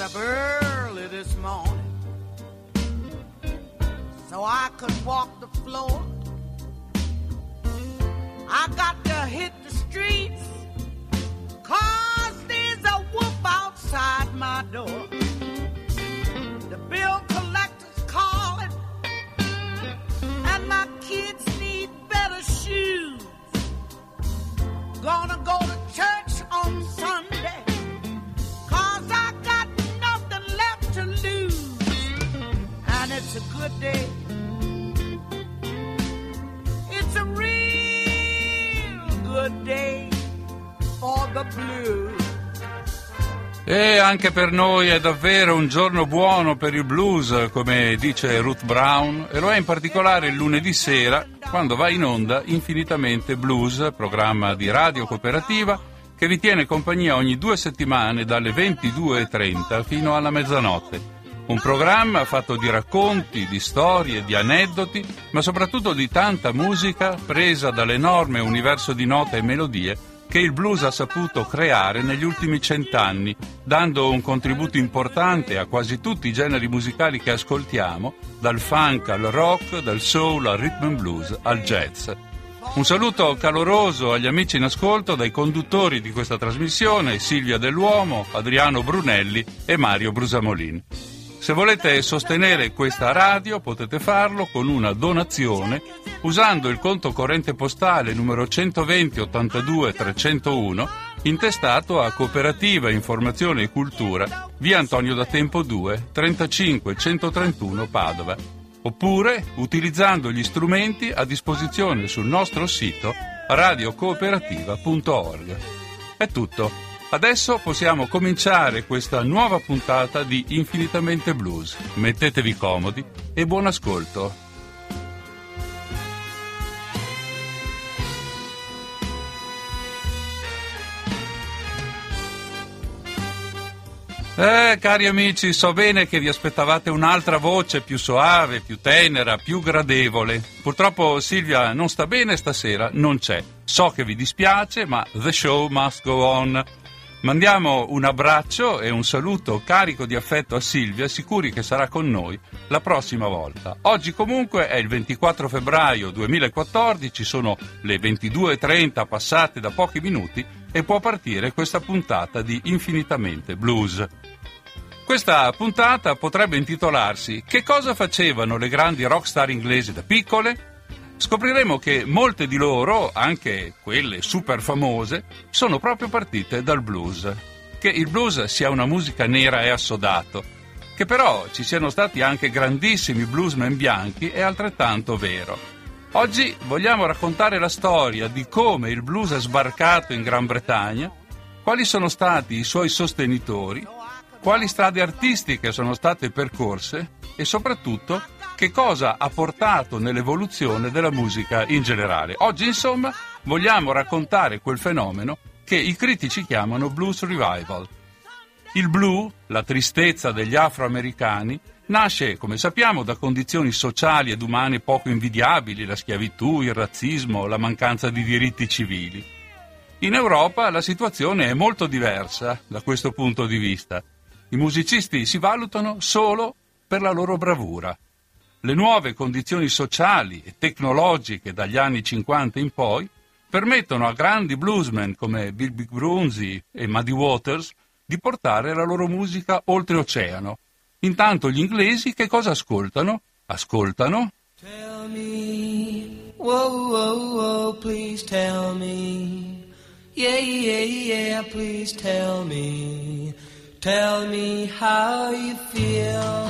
up early this morning so I could walk the floor. I got to hit the streets 'cause there's a wolf outside my door. The bill collector's calling and my kids need better shoes. Gonna go to church on Sunday 'cause I got nothing left to lose. And it's a good day. It's a real good day for the blues. E anche per noi è davvero un giorno buono per il blues, come dice Ruth Brown, e lo è in particolare il lunedì sera, quando va in onda Infinitamente Blues, programma di Radio Cooperativa che vi tiene compagnia ogni 2 settimane dalle 22:30 fino alla mezzanotte. Un programma fatto di racconti, di storie, di aneddoti, ma soprattutto di tanta musica presa dall'enorme universo di note e melodie che il blues ha saputo creare negli ultimi 100 anni, dando un contributo importante a quasi tutti i generi musicali che ascoltiamo, dal funk al rock, dal soul al rhythm and blues al jazz. Un saluto caloroso agli amici in ascolto dai conduttori di questa trasmissione, Silvia Dell'Uomo, Adriano Brunelli e Mario Brusamolin. Se volete sostenere questa radio potete farlo con una donazione usando il conto corrente postale numero 120 82 301 intestato a Cooperativa Informazione e Cultura, via Antonio da Tempo 2, 35 131 Padova, oppure utilizzando gli strumenti a disposizione sul nostro sito radiocooperativa.org. È tutto. Adesso possiamo cominciare questa nuova puntata di Infinitamente Blues. Mettetevi comodi e buon ascolto. Cari amici, so bene che vi aspettavate un'altra voce più soave, più tenera, più gradevole. Purtroppo Silvia non sta bene stasera, non c'è. So che vi dispiace, ma the show must go on. Mandiamo un abbraccio e un saluto carico di affetto a Silvia, sicuri che sarà con noi la prossima volta. Oggi comunque è il 24 febbraio 2014, sono le 22:30 passate da pochi minuti e può partire questa puntata di Infinitamente Blues. Questa puntata potrebbe intitolarsi "Che cosa facevano le grandi rockstar inglesi da piccole?". Scopriremo che molte di loro, anche quelle super famose, sono proprio partite dal blues. Che il blues sia una musica nera è assodato. Che però ci siano stati anche grandissimi bluesmen bianchi è altrettanto vero. Oggi vogliamo raccontare la storia di come il blues è sbarcato in Gran Bretagna, quali sono stati i suoi sostenitori, quali strade artistiche sono state percorse e soprattutto che cosa ha portato nell'evoluzione della musica in generale. Oggi, insomma, vogliamo raccontare quel fenomeno che i critici chiamano blues revival. Il blues, la tristezza degli afroamericani, nasce, come sappiamo, da condizioni sociali ed umane poco invidiabili, la schiavitù, il razzismo, la mancanza di diritti civili. In Europa la situazione è molto diversa da questo punto di vista. I musicisti si valutano solo per la loro bravura. Le nuove condizioni sociali e tecnologiche dagli anni 50 in poi permettono a grandi bluesmen come Bill Broonzy e Muddy Waters di portare la loro musica oltreoceano. Intanto gli inglesi che cosa ascoltano? Ascoltano Tell me, whoa, whoa, whoa, please tell me. Yeah, yeah, yeah, please tell me how you feel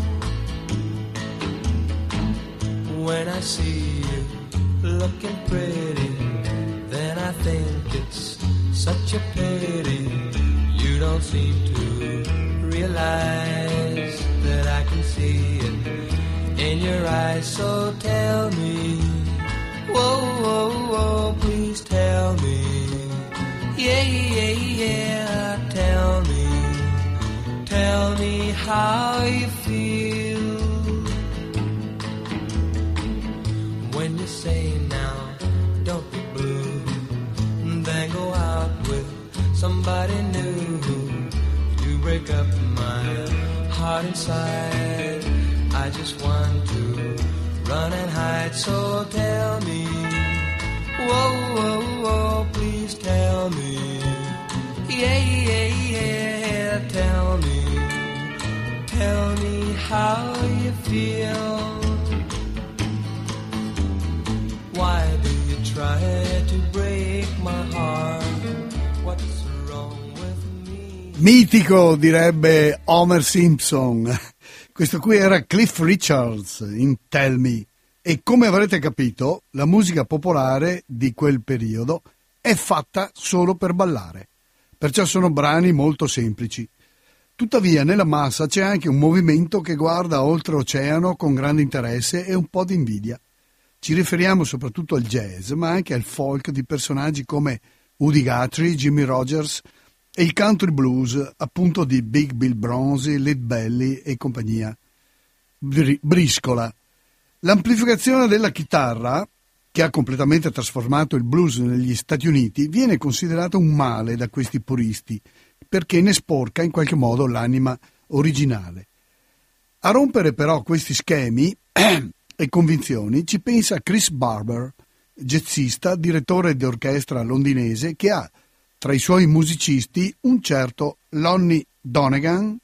when I see you looking pretty. Then I think it's such a pity you don't seem to realize that I can see it in your eyes. So tell me, whoa, whoa, whoa, please tell me. Yeah, yeah, yeah, tell me how you feel when you say now, don't be blue, then go out with somebody new. You break up my heart inside. I just want to run and hide, so tell me, whoa, whoa, whoa, please tell me, yeah, yeah, yeah, tell me how you feel. Why do you try to break my heart? What's wrong with me? Mitico, direbbe Homer Simpson. Questo qui era Cliff Richards in Tell Me. E come avrete capito, la musica popolare di quel periodo è fatta solo per ballare. Perciò sono brani molto semplici. Tuttavia nella massa c'è anche un movimento che guarda oltreoceano con grande interesse e un po' di invidia. Ci riferiamo soprattutto al jazz, ma anche al folk di personaggi come Woody Guthrie, Jimmie Rogers e il country blues, appunto di Big Bill Bronzy, Lead Belly e compagnia. Briscola. L'amplificazione della chitarra, che ha completamente trasformato il blues negli Stati Uniti, viene considerata un male da questi puristi, perché ne sporca in qualche modo l'anima originale. A rompere però questi schemi e convinzioni ci pensa Chris Barber, jazzista, direttore di orchestra londinese, che ha tra i suoi musicisti un certo Lonnie Donegan.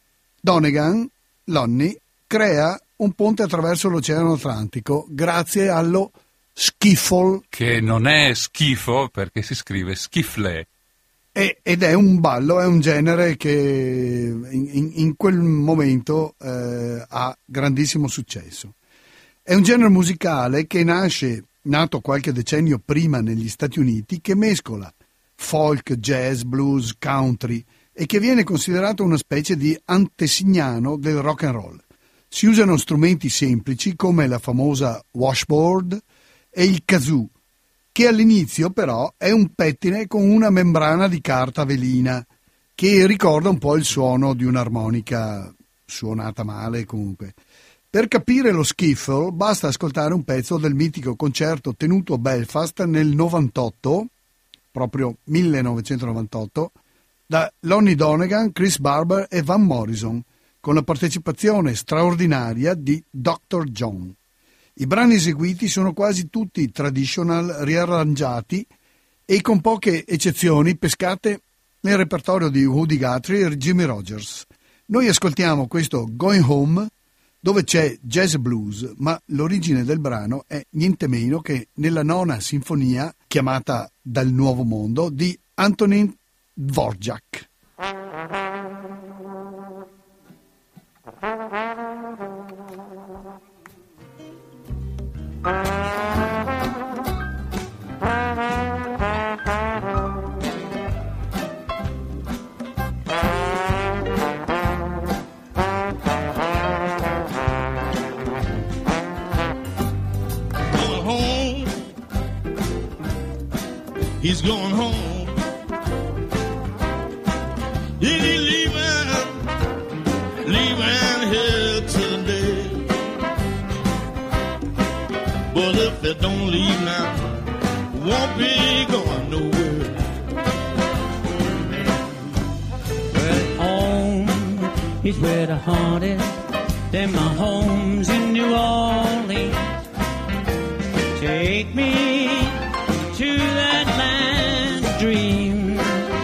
Lonnie crea un ponte attraverso l'Oceano Atlantico grazie allo skiffle, che non è schifo perché si scrive skiffle. Ed è un ballo, è un genere che in quel momento ha grandissimo successo. È un genere musicale che nato qualche decennio prima negli Stati Uniti, che mescola folk, jazz, blues, country e che viene considerato una specie di antesignano del rock and roll. Si usano strumenti semplici come la famosa washboard e il kazoo, che all'inizio però è un pettine con una membrana di carta velina che ricorda un po' il suono di un'armonica suonata male comunque. Per capire lo skiffle basta ascoltare un pezzo del mitico concerto tenuto a Belfast nel 98, proprio 1998, da Lonnie Donegan, Chris Barber e Van Morrison, con la partecipazione straordinaria di Dr. John. I brani eseguiti sono quasi tutti traditional riarrangiati e con poche eccezioni pescate nel repertorio di Woody Guthrie e Jimmie Rogers. Noi ascoltiamo questo Going Home, dove c'è jazz blues, ma l'origine del brano è niente meno che nella nona sinfonia, chiamata Dal Nuovo Mondo, di Antonín Dvořák. He's going home. He's leaving here today. But if they don't leave now, won't be going nowhere. Well, home is where the heart is. Then my home's in New Orleans. Take me to that land of dreams,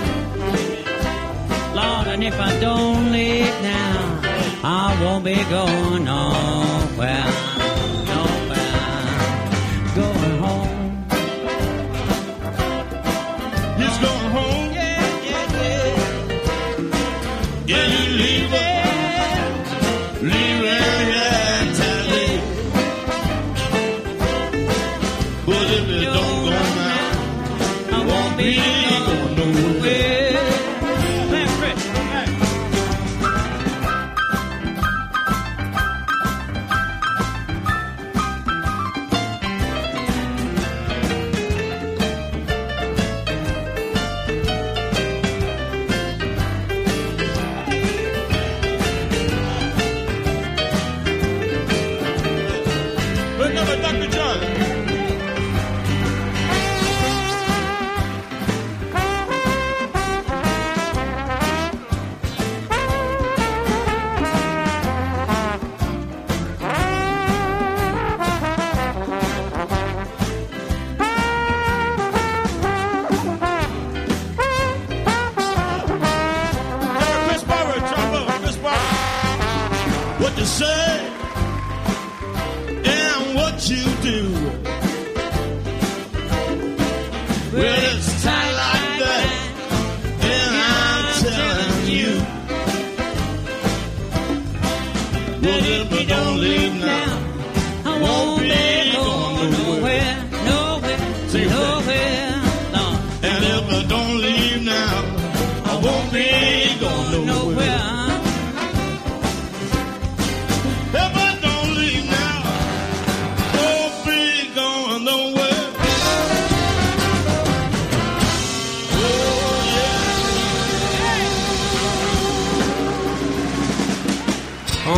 Lord, and if I don't leave now, I won't be going nowhere, going home. He's going home. Yeah, yeah, yeah. Yeah, you leave here today. But if you don't go now, I won't be going nowhere. That's right. Remember Dr. John.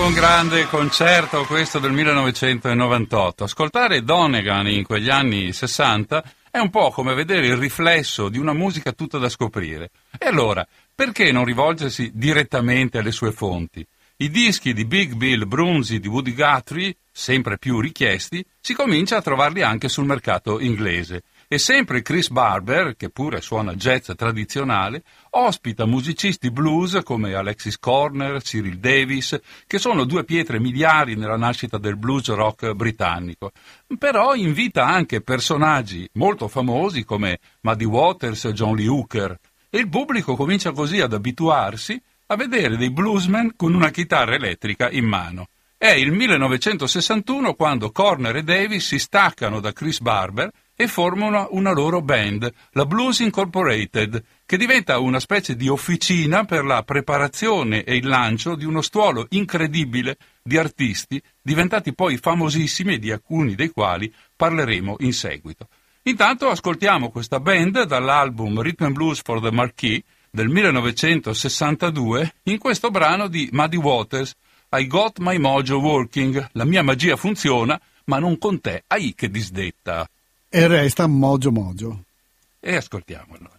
un grande concerto questo del 1998. Ascoltare Donegan in quegli anni 60 è un po' come vedere il riflesso di una musica tutta da scoprire. E allora, perché non rivolgersi direttamente alle sue fonti? I dischi di Big Bill Broonzy, di Woody Guthrie, sempre più richiesti, si comincia a trovarli anche sul mercato inglese. E sempre Chris Barber, che pure suona jazz tradizionale, ospita musicisti blues come Alexis Corner, Cyril Davis, che sono due pietre miliari nella nascita del blues rock britannico. Però invita anche personaggi molto famosi come Muddy Waters e John Lee Hooker. E il pubblico comincia così ad abituarsi a vedere dei bluesmen con una chitarra elettrica in mano. È il 1961 quando Corner e Davis si staccano da Chris Barber e formano una loro band, la Blues Incorporated, che diventa una specie di officina per la preparazione e il lancio di uno stuolo incredibile di artisti, diventati poi famosissimi e di alcuni dei quali parleremo in seguito. Intanto ascoltiamo questa band dall'album Rhythm and Blues for the Marquis del 1962 in questo brano di Muddy Waters, I Got My Mojo Working, la mia magia funziona, ma non con te, ai che disdetta. E resta Mojo Mojo. E ascoltiamo allora.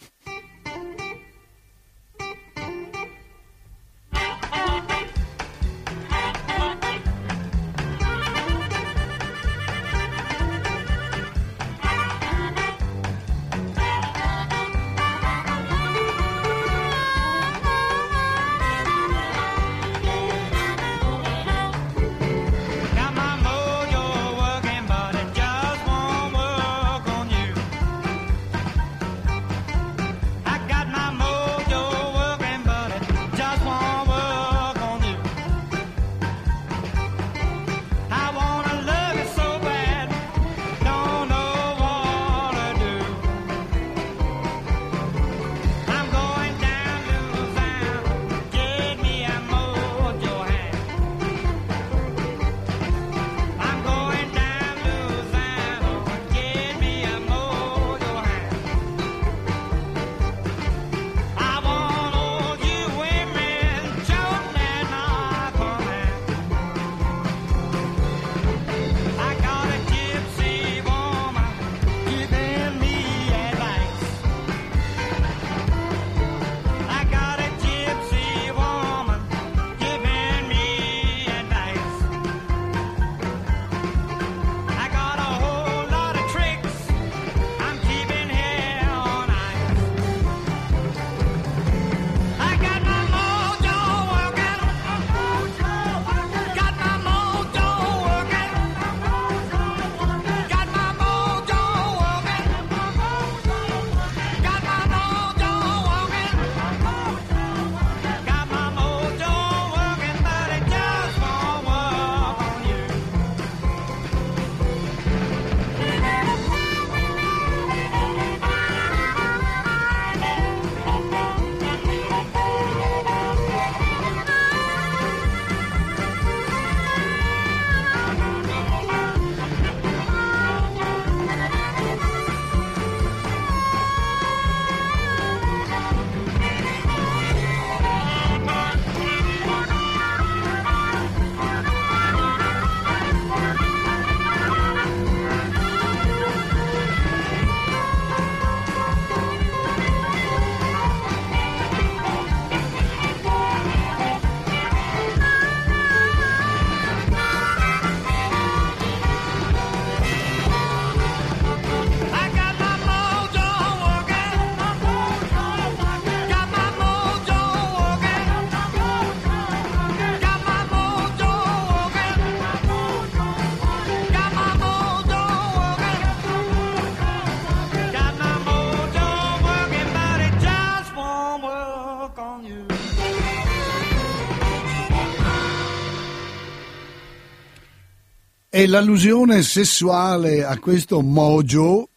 E l'allusione sessuale a questo mojo,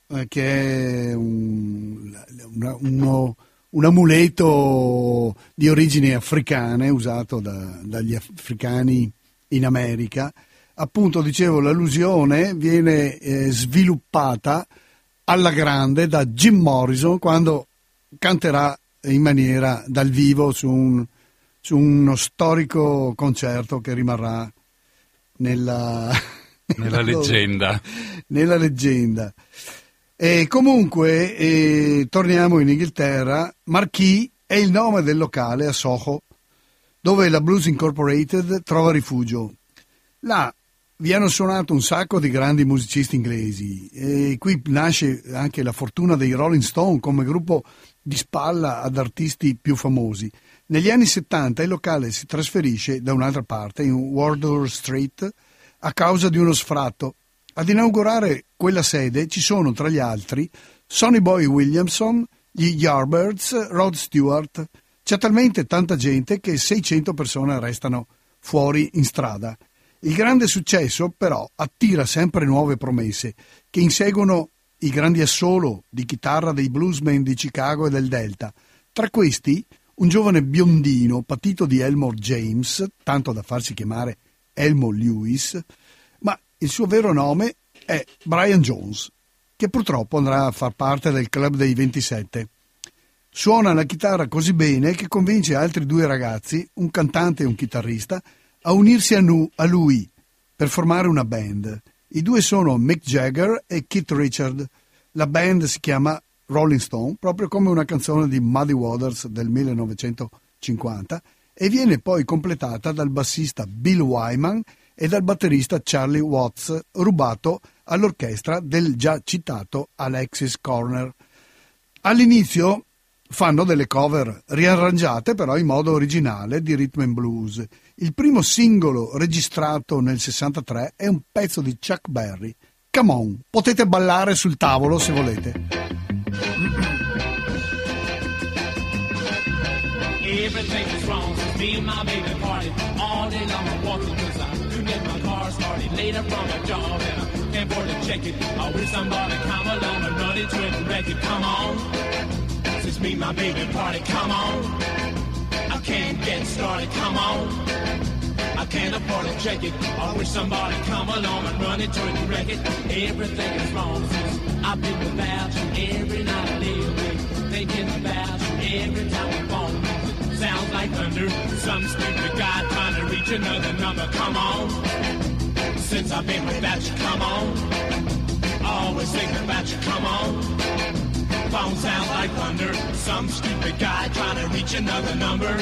che è un amuleto di origini africane usato dagli africani in America, appunto dicevo, l'allusione viene sviluppata alla grande da Jim Morrison quando canterà in maniera dal vivo su un su uno storico concerto che rimarrà nella leggenda. Nella leggenda. E comunque torniamo in Inghilterra. Marquee è il nome del locale a Soho dove la Blues Incorporated trova rifugio. Là vi hanno suonato un sacco di grandi musicisti inglesi e qui nasce anche la fortuna dei Rolling Stone come gruppo di spalla ad artisti più famosi. Negli anni 70 il locale si trasferisce da un'altra parte, in Wardour Street, a causa di uno sfratto. Ad inaugurare quella sede ci sono tra gli altri Sonny Boy Williamson, gli Yardbirds, Rod Stewart. C'è talmente tanta gente che 600 persone restano fuori in strada. Il grande successo però attira sempre nuove promesse che inseguono i grandi assolo di chitarra dei bluesmen di Chicago e del Delta. Tra questi un giovane biondino patito di Elmore James, tanto da farsi chiamare Elmo Lewis, ma il suo vero nome è Brian Jones, che purtroppo andrà a far parte del club dei 27. Suona la chitarra così bene che convince altri due ragazzi, un cantante e un chitarrista, a unirsi a lui per formare una band. I due sono Mick Jagger e Keith Richards. La band si chiama Rolling Stone, proprio come una canzone di Muddy Waters del 1950, e viene poi completata dal bassista Bill Wyman e dal batterista Charlie Watts, rubato all'orchestra del già citato Alexis Corner. All'inizio fanno delle cover riarrangiate però in modo originale di rhythm and blues. Il primo singolo registrato nel 63 è un pezzo di Chuck Berry. Come on, potete ballare sul tavolo se volete. Everything is wrong since me and my baby party all day long. I'm walking cause I couldn't get my car started. Later from a job and I can't afford to check it. I wish somebody come along and run into it and wreck it. Come on, since me and my baby party, come on. I can't get started, come on. I can't afford to check it. I wish somebody come along and run into it and wreck it. Everything is wrong since I've been without you. Every night I lay awake thinking about you. Every time I phone sounds like thunder. Some stupid guy trying to reach another number. Come on, since I've been without you, come on. Always thinking about you, come on. Phone sounds like thunder. Some stupid guy trying to reach another number.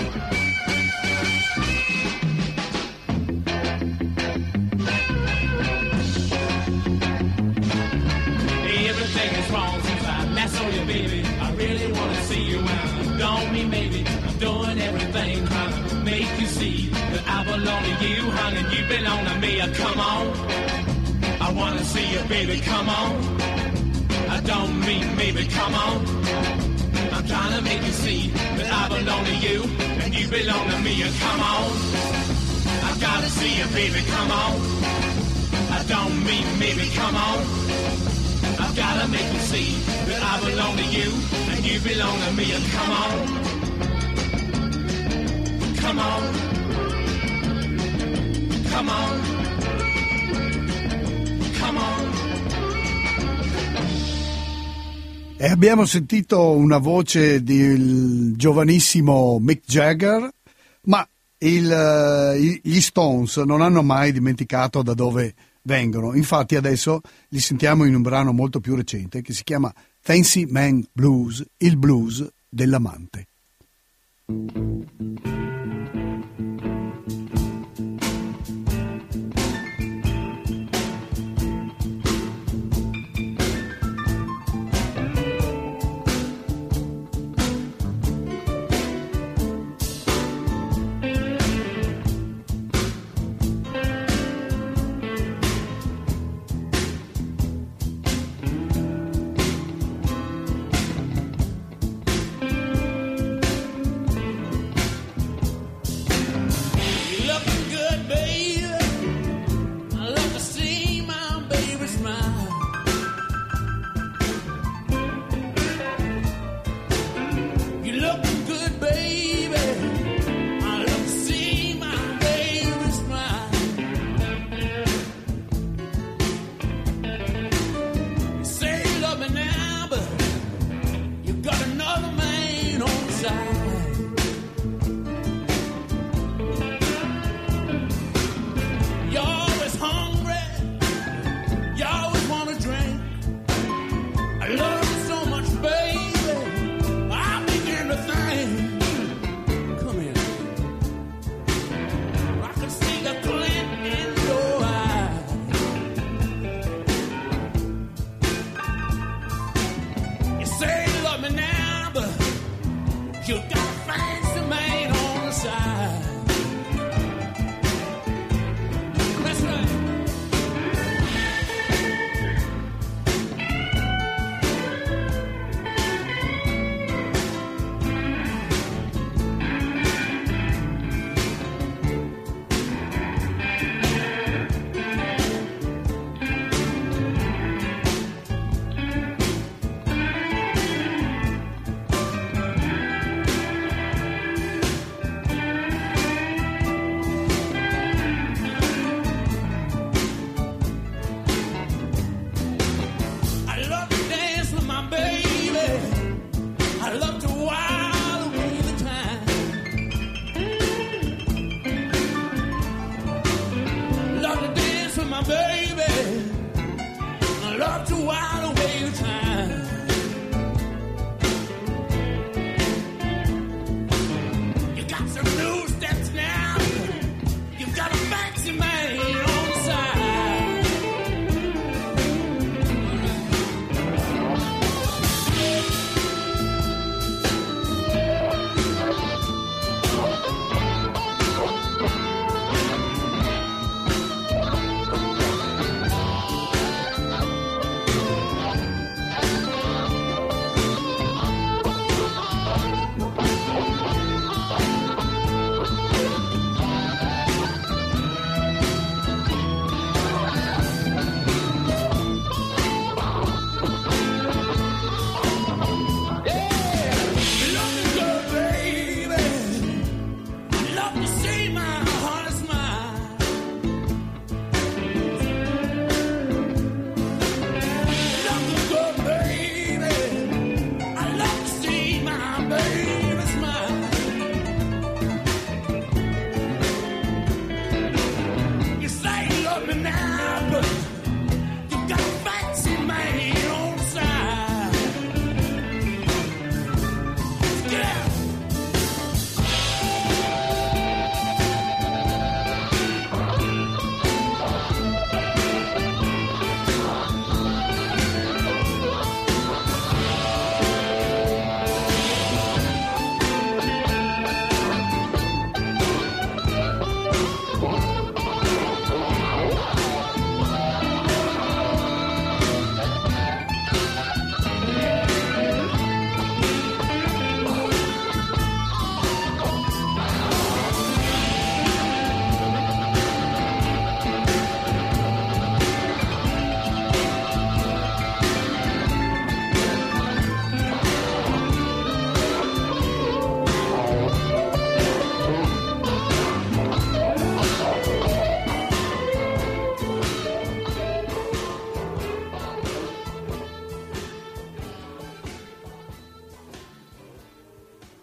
Everything is wrong since I last saw you, baby. I really want to see you and don't mean maybe. I'm doing everything trying to make you see that I belong to you, honey, and you belong to me. Come on, I want to see you, baby, come on. I don't mean maybe, come on. I'm trying to make you see that I belong to you and you belong to me. Come on, I gotta see you, baby, come on. I don't mean maybe, come on. I've gotta make you see that I belong to you and you belong to me. Come on, come on, come on, come on. E abbiamo sentito una voce del giovanissimo Mick Jagger, ma gli Stones non hanno mai dimenticato da dove vengono. Infatti adesso li sentiamo in un brano molto più recente che si chiama Fancy Man Blues, il blues dell'amante.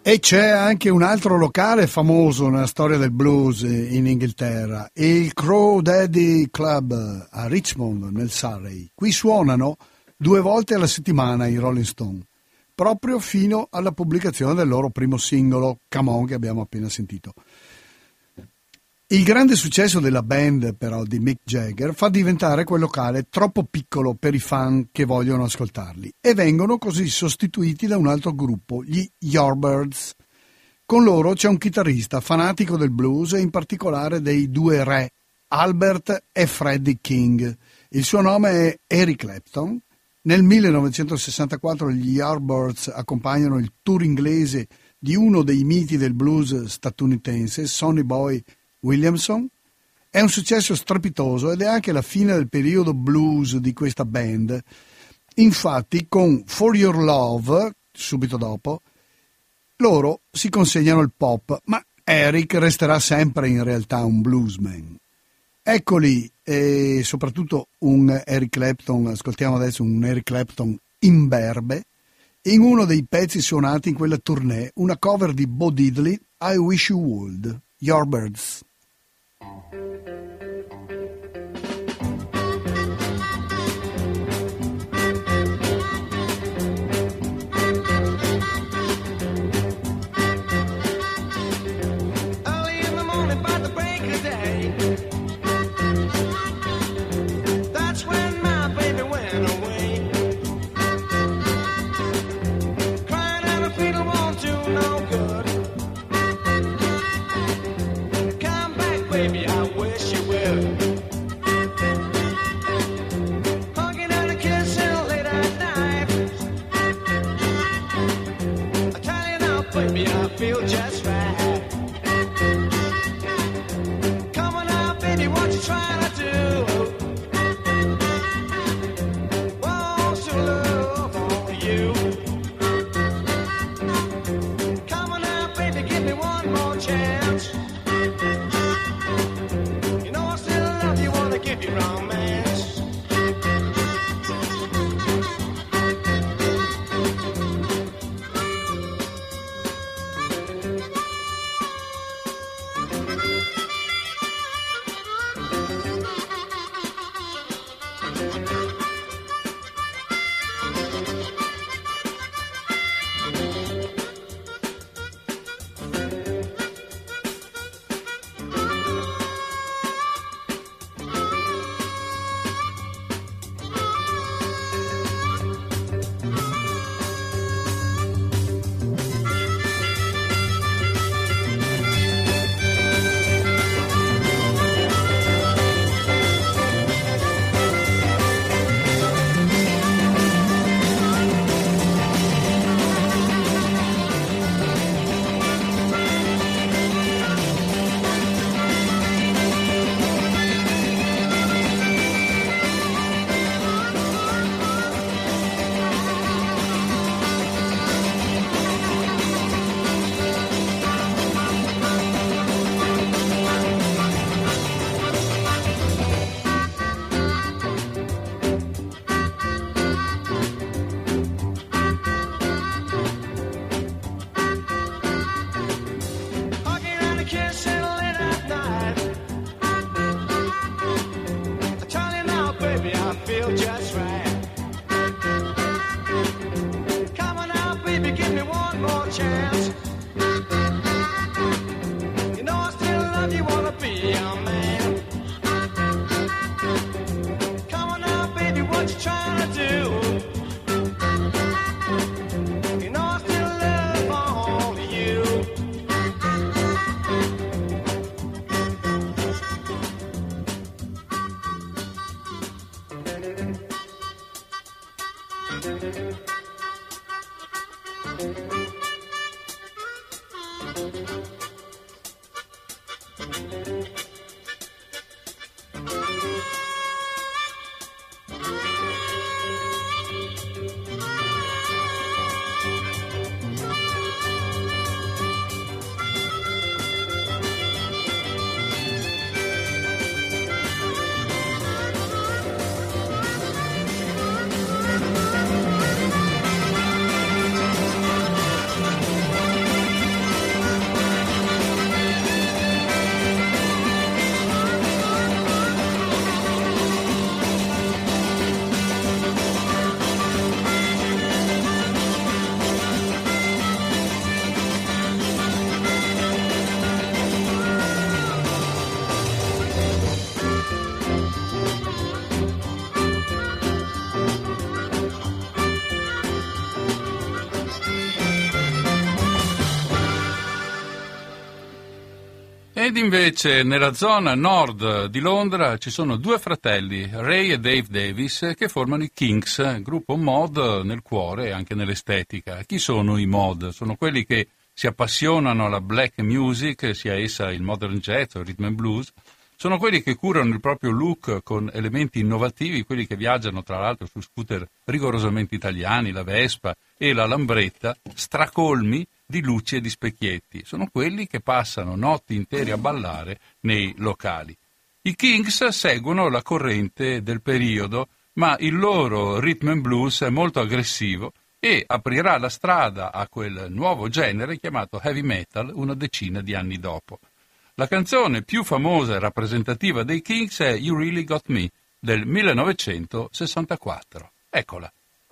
E c'è anche un altro locale famoso nella storia del blues in Inghilterra, il Crow Daddy Club a Richmond, nel Surrey. Qui suonano 2 volte alla settimana i Rolling Stone, proprio fino alla pubblicazione del loro primo singolo, Come On, che abbiamo appena sentito. Il grande successo della band, però, di Mick Jagger fa diventare quel locale troppo piccolo per i fan che vogliono ascoltarli e vengono così sostituiti da un altro gruppo, gli Yardbirds. Con loro c'è un chitarrista fanatico del blues e in particolare dei 2 re, Albert e Freddie King. Il suo nome è Eric Clapton. Nel 1964 gli Yardbirds accompagnano il tour inglese di uno dei miti del blues statunitense, Sonny Boy Williamson. È un successo strepitoso ed è anche la fine del periodo blues di questa band. Infatti con For Your Love, subito dopo, loro si consegnano il pop, ma Eric resterà sempre in realtà un bluesman. Eccoli, e soprattutto un Eric Clapton, ascoltiamo adesso un Eric Clapton imberbe, in uno dei pezzi suonati in quella tournée, una cover di Bo Diddley, I Wish You Would, Yardbirds. Ed invece nella zona nord di Londra ci sono due fratelli, Ray e Dave Davis, che formano i Kinks, gruppo mod nel cuore e anche nell'estetica. Chi sono i mod? Sono quelli che si appassionano alla black music, sia essa il modern jazz o il rhythm and blues. Sono quelli che curano il proprio look con elementi innovativi, quelli che viaggiano tra l'altro su scooter rigorosamente italiani, la Vespa e la Lambretta, stracolmi di luci e di specchietti. Sono quelli che passano notti intere a ballare nei locali. I Kinks seguono la corrente del periodo, ma il loro rhythm and blues è molto aggressivo e aprirà la strada a quel nuovo genere chiamato heavy metal una decina di anni dopo. La canzone più famosa e rappresentativa dei Kinks è You Really Got Me del 1964. Eccola.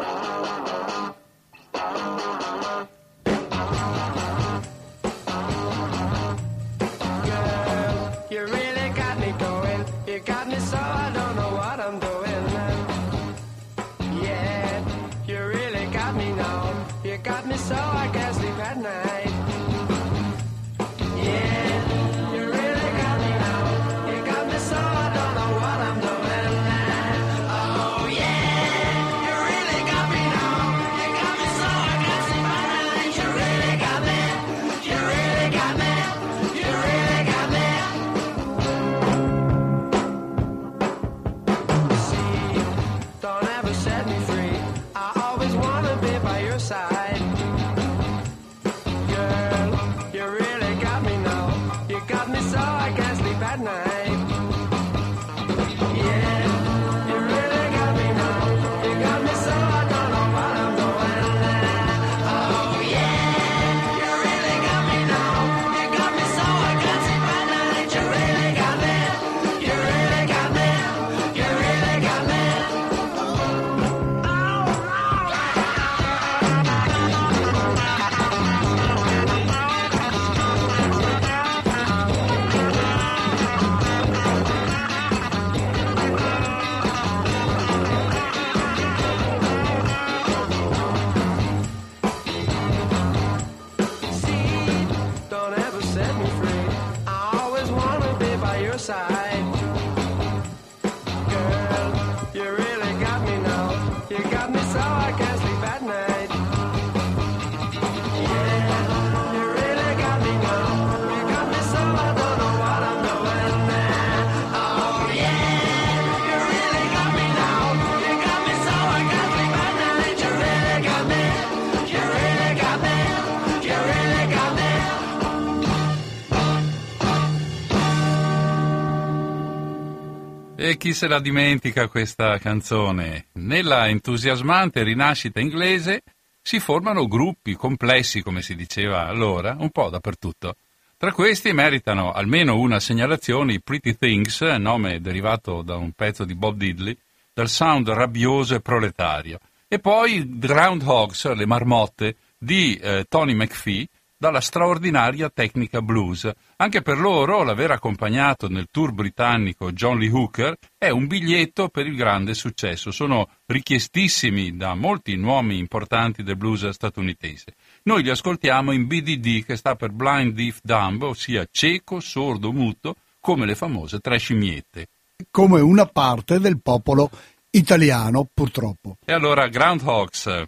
E chi se la dimentica questa canzone? Nella entusiasmante rinascita inglese si formano gruppi complessi, come si diceva allora, un po' dappertutto. Tra questi meritano almeno una segnalazione i Pretty Things, nome derivato da un pezzo di Bob Diddley, dal sound rabbioso e proletario. E poi i Groundhogs, le marmotte, di Tony McPhee, dalla straordinaria tecnica blues. Anche per loro l'aver accompagnato nel tour britannico John Lee Hooker è un biglietto per il grande successo. Sono richiestissimi da molti nomi importanti del blues statunitense. Noi li ascoltiamo in BDD, che sta per Blind Deaf Dumb, ossia cieco, sordo, muto, come le famose tre scimmiette. Come una parte del popolo italiano, purtroppo. E allora Groundhogs.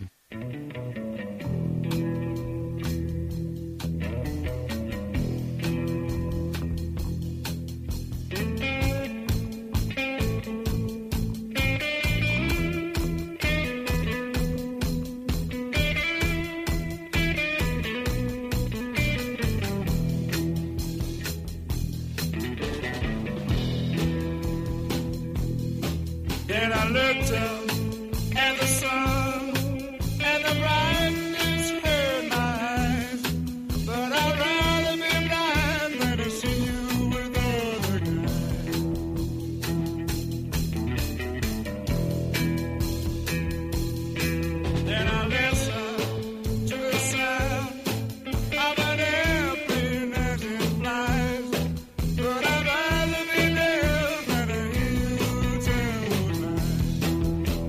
Then I looked up at the sun and the brightness hurt my eyes. But I'd rather be blind than to see you with other guys. Then I listened to the sound of an airplane as it flies. But I'd rather be deaf than to hear you tell lies.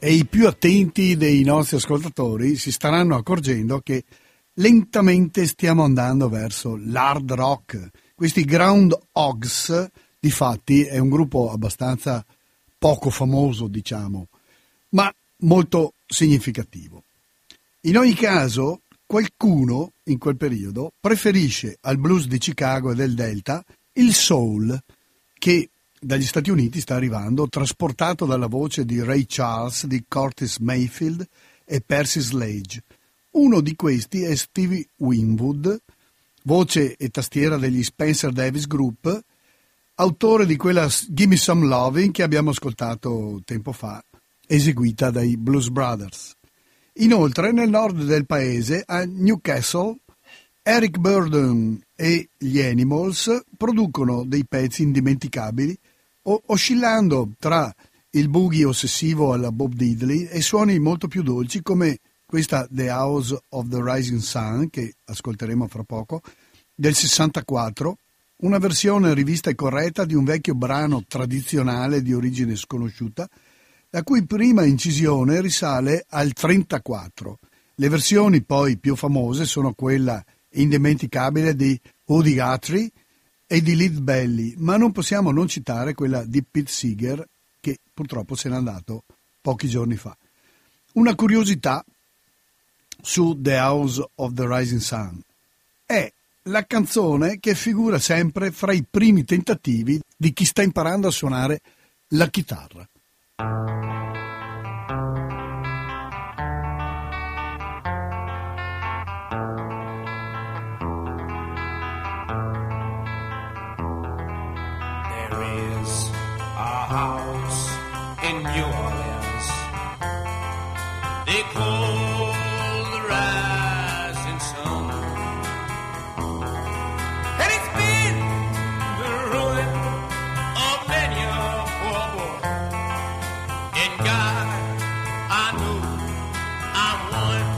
e i più attenti dei nostri ascoltatori si staranno accorgendo che lentamente stiamo andando verso l'hard rock. Questi Groundhogs, difatti, è un gruppo abbastanza poco famoso, diciamo, ma molto significativo. In ogni caso, qualcuno in quel periodo preferisce al blues di Chicago e del Delta il soul, che dagli Stati Uniti sta arrivando, trasportato dalla voce di Ray Charles, di Curtis Mayfield e Percy Sledge. Uno di questi è Stevie Winwood, voce e tastiera degli Spencer Davis Group, autore di quella Gimme Some Lovin' che abbiamo ascoltato tempo fa, eseguita dai Blues Brothers. Inoltre, nel nord del paese, a Newcastle, Eric Burdon e gli Animals producono dei pezzi indimenticabili, oscillando tra il boogie ossessivo alla Bob Diddley e suoni molto più dolci come questa The House of the Rising Sun, che ascolteremo fra poco, del 64, una versione rivista e corretta di un vecchio brano tradizionale di origine sconosciuta, la cui prima incisione risale al 34. Le versioni poi più famose sono quella indimenticabile di Woody Guthrie e di Lead Belly, ma non possiamo non citare quella di Pete Seeger, che purtroppo se n'è andato pochi giorni fa. Una curiosità su The House of the Rising Sun: è la canzone che figura sempre fra i primi tentativi di chi sta imparando a suonare la chitarra. There is a house in New Orleans they call the Rising Sun, and it's been the ruin of many a poor boy. And God, I know I'm one.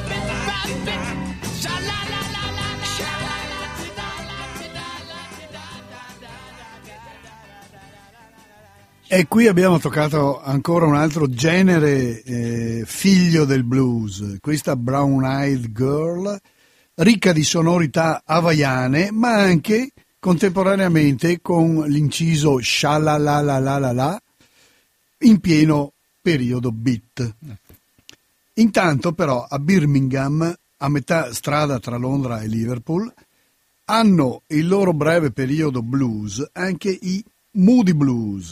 E qui abbiamo toccato ancora un altro genere figlio del blues, questa Brown Eyed Girl, ricca di sonorità hawaiane, ma anche contemporaneamente con l'inciso sha-la-la-la-la-la in pieno periodo beat. Intanto però a Birmingham, a metà strada tra Londra e Liverpool, hanno il loro breve periodo blues anche i Moody Blues,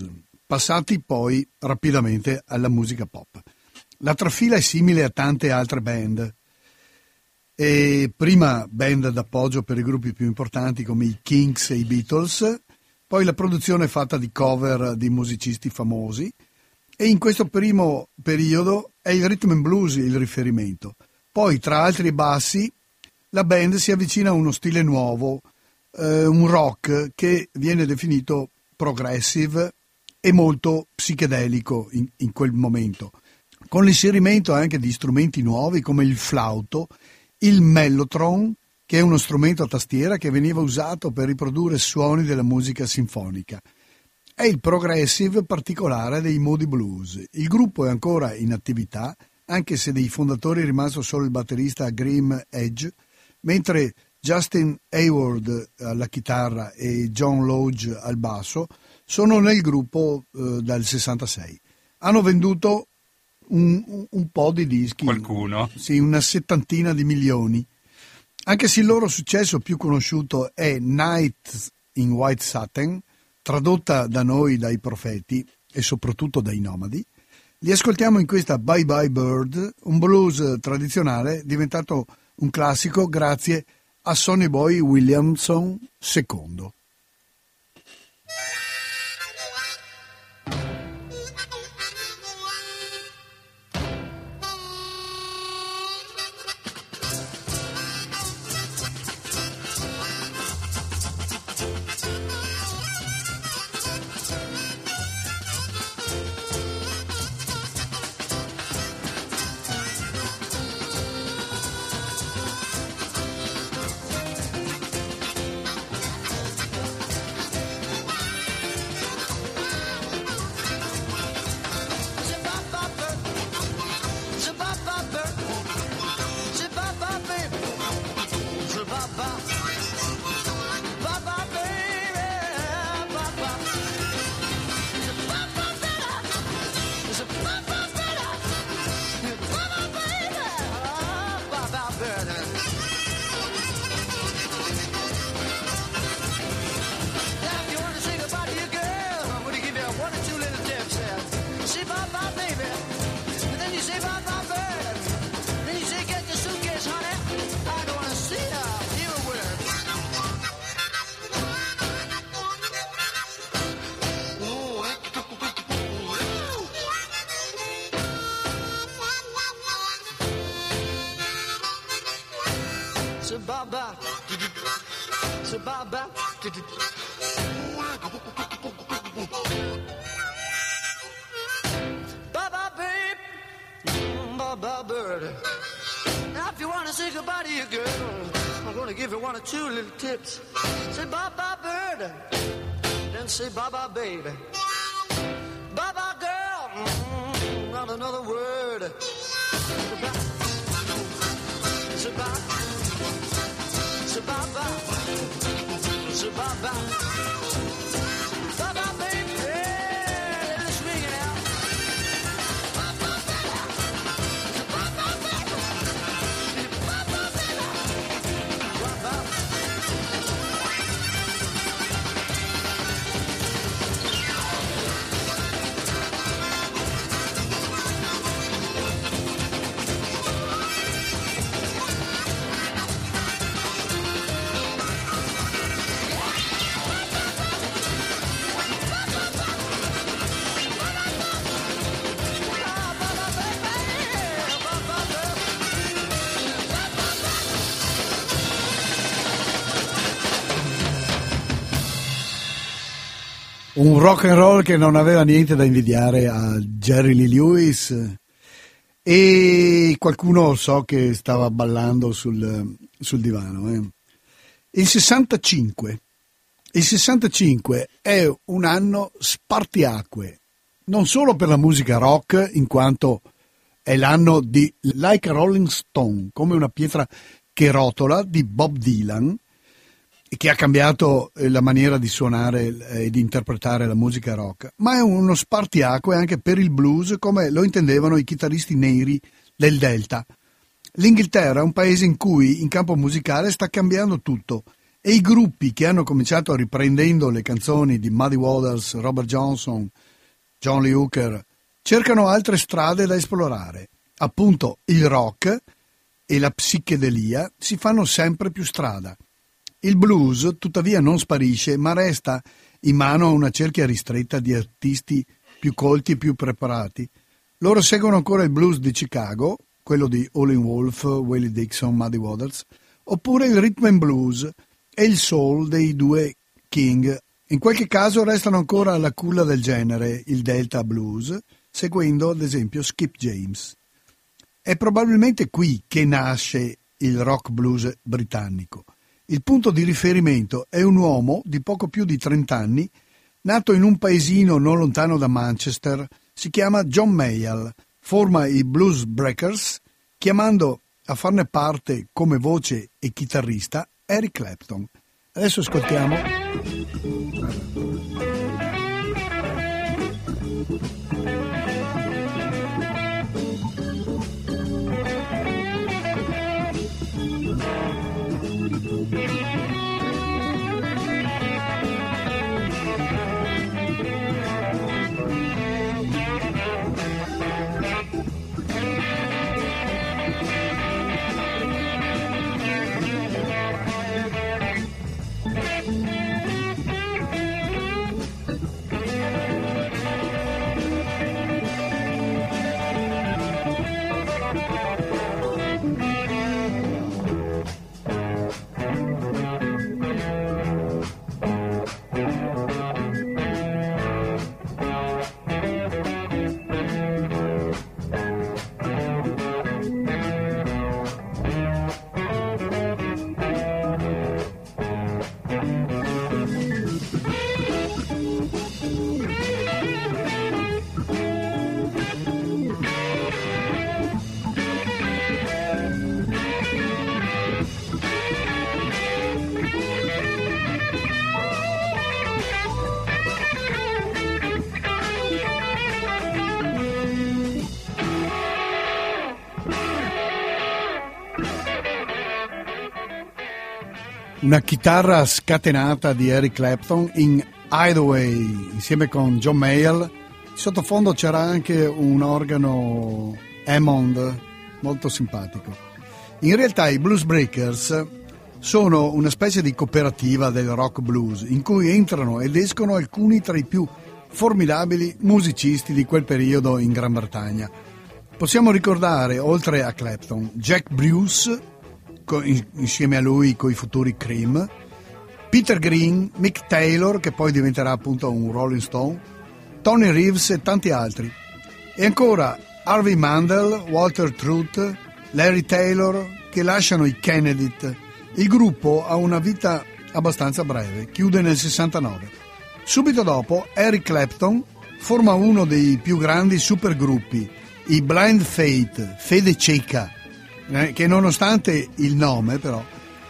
passati poi rapidamente alla musica pop. La trafila è simile a tante altre band. E prima band d'appoggio per i gruppi più importanti come i Kinks e i Beatles, poi la produzione è fatta di cover di musicisti famosi, e in questo primo periodo è il rhythm and blues il riferimento. Poi tra alti e bassi la band si avvicina a uno stile nuovo, un rock che viene definito progressive e molto psichedelico in quel momento, con l'inserimento anche di strumenti nuovi come il flauto, il mellotron, che è uno strumento a tastiera che veniva usato per riprodurre suoni della musica sinfonica. È il progressive particolare dei Moody Blues. Il gruppo è ancora in attività, anche se dei fondatori è rimasto solo il batterista Grim Edge, mentre Justin Hayward alla chitarra e John Lodge al basso sono nel gruppo dal 66. Hanno venduto un po' di dischi. Qualcuno? Sì, una 70 di milioni. Anche se il loro successo più conosciuto è Night in White Satin, tradotta da noi dai profeti e soprattutto dai nomadi, li ascoltiamo in questa Bye Bye Bird, un blues tradizionale diventato un classico grazie a Sonny Boy Williamson II. Two little tips. Say bye bye bird, then say bye bye baby. Bye bye girl, not another word. Say bye, say bye bye, say bye bye. Bye bye baby, yeah, let it swing it out. Bye bye baby, bye bye baby, bye bye baby, bye bye. Un rock and roll che non aveva niente da invidiare a Jerry Lee Lewis, e qualcuno so che stava ballando sul divano. Il 65 è un anno spartiacque, non solo per la musica rock, in quanto è l'anno di Like a Rolling Stone, come una pietra che rotola, di Bob Dylan, che ha cambiato la maniera di suonare e di interpretare la musica rock, ma è uno spartiacque anche per il blues come lo intendevano i chitarristi neri del Delta. L'Inghilterra è un paese in cui in campo musicale sta cambiando tutto, e i gruppi che hanno cominciato riprendendo le canzoni di Muddy Waters, Robert Johnson, John Lee Hooker, cercano altre strade da esplorare. Appunto il rock e la psichedelia si fanno sempre più strada. Il blues tuttavia non sparisce, ma resta in mano a una cerchia ristretta di artisti più colti e più preparati. Loro seguono ancora il blues di Chicago, quello di Howlin' Wolf, Willie Dixon, Muddy Waters, oppure il rhythm and blues e il soul dei due King. In qualche caso restano ancora alla culla del genere, il Delta blues, seguendo ad esempio Skip James. È probabilmente qui che nasce il rock blues britannico. Il punto di riferimento è un uomo di poco più di 30 anni, nato in un paesino non lontano da Manchester. Si chiama John Mayall, forma i Blues Breakers, chiamando a farne parte come voce e chitarrista Eric Clapton. Adesso ascoltiamo. Una chitarra scatenata di Eric Clapton in Hideaway insieme con John Mayall. In sottofondo c'era anche un organo Hammond molto simpatico. In realtà i Blues Breakers sono una specie di cooperativa del rock blues in cui entrano ed escono alcuni tra i più formidabili musicisti di quel periodo in Gran Bretagna. Possiamo ricordare, oltre a Clapton, Jack Bruce, insieme a lui coi futuri Cream, Peter Green, Mick Taylor, che poi diventerà appunto un Rolling Stone, Tony Reeves e tanti altri. E ancora Harvey Mandel, Walter Trout, Larry Taylor, che lasciano i Kennedy. Il gruppo ha una vita abbastanza breve, chiude nel 69. Subito dopo Eric Clapton forma uno dei più grandi supergruppi, i Blind Faith, Fede Cieca, che nonostante il nome però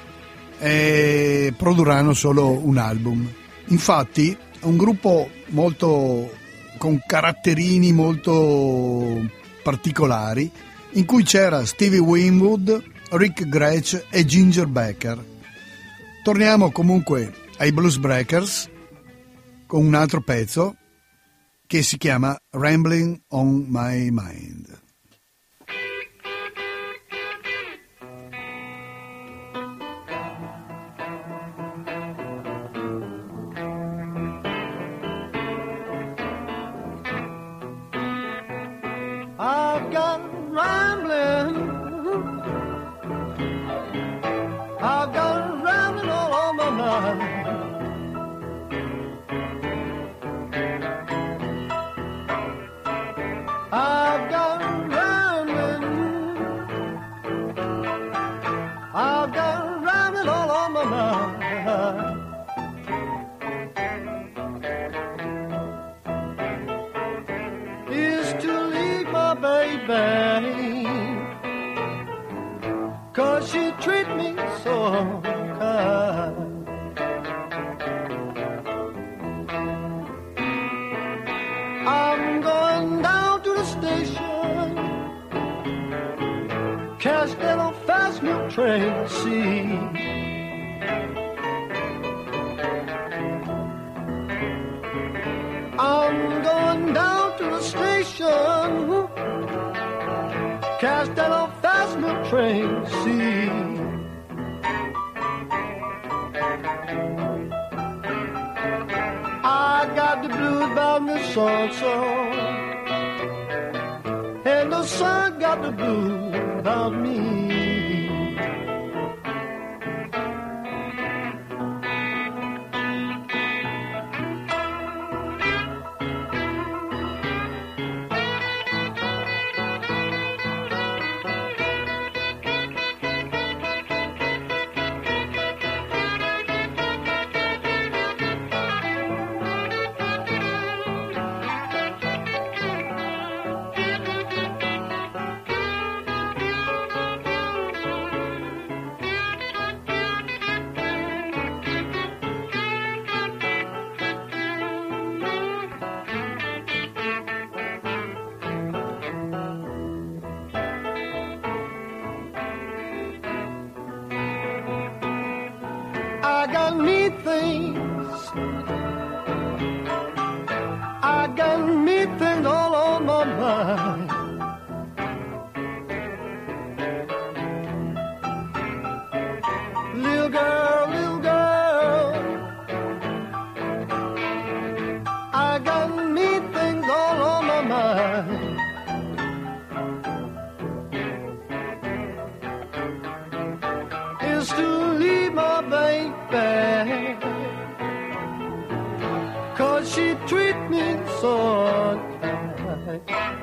produrranno solo un album. Infatti un gruppo molto con caratterini molto particolari, in cui c'era Stevie Winwood, Rick Gretsch e Ginger Baker. Torniamo comunque ai Blues Breakers con un altro pezzo che si chiama Rambling on My Mind. I've got rambling. I've got rambling all on my mind. I've got rambling. I've got rambling all on my mind. Is to leave my baby, 'cause she treat me so kind. I'm going down to the station, catch that old fast milk train, see. I'm going down I got the blues about me so-and-so, and the sun got the blues about me. I got me things, I got me things all on my mind. Little girl, I got me things all on my mind. Is to leave my baby, 'cause she treat me so unkind.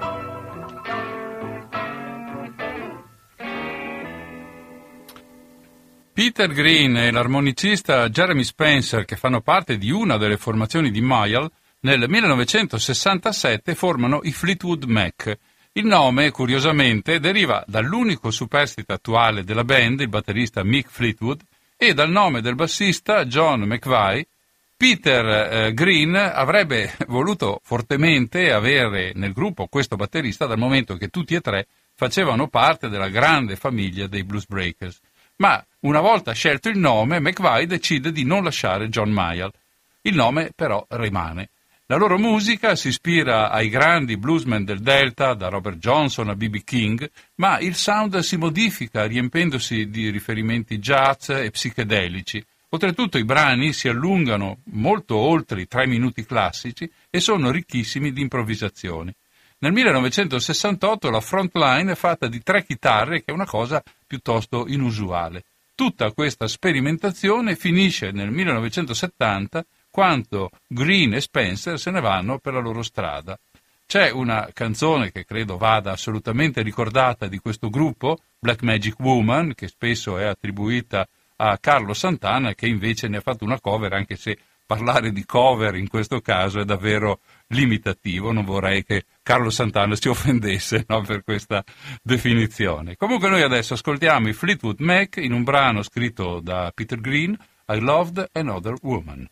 Peter Green e l'armonicista Jeremy Spencer, che fanno parte di una delle formazioni di Mayall, nel 1967 formano i Fleetwood Mac. Il nome, curiosamente, deriva dall'unico superstite attuale della band, il batterista Mick Fleetwood, e dal nome del bassista John McVie. Peter Green avrebbe voluto fortemente avere nel gruppo questo batterista, dal momento che tutti e tre facevano parte della grande famiglia dei Blues Breakers. Ma una volta scelto il nome, McVie decide di non lasciare John Mayall. Il nome però rimane. La loro musica si ispira ai grandi bluesmen del Delta, da Robert Johnson a B.B. King, ma il sound si modifica riempendosi di riferimenti jazz e psichedelici. Oltretutto i brani si allungano molto oltre i 3 minuti classici e sono ricchissimi di improvvisazioni. Nel 1968 la frontline è fatta di 3 chitarre, che è una cosa piuttosto inusuale. Tutta questa sperimentazione finisce nel 1970, quando Green e Spencer se ne vanno per la loro strada. C'è una canzone che credo vada assolutamente ricordata di questo gruppo, Black Magic Woman, che spesso è attribuita a Carlo Santana, che invece ne ha fatto una cover, anche se parlare di cover in questo caso è davvero limitativo. Non vorrei che Carlo Santana si offendesse, no, per questa definizione. Comunque noi adesso ascoltiamo i Fleetwood Mac in un brano scritto da Peter Green, I Loved Another Woman.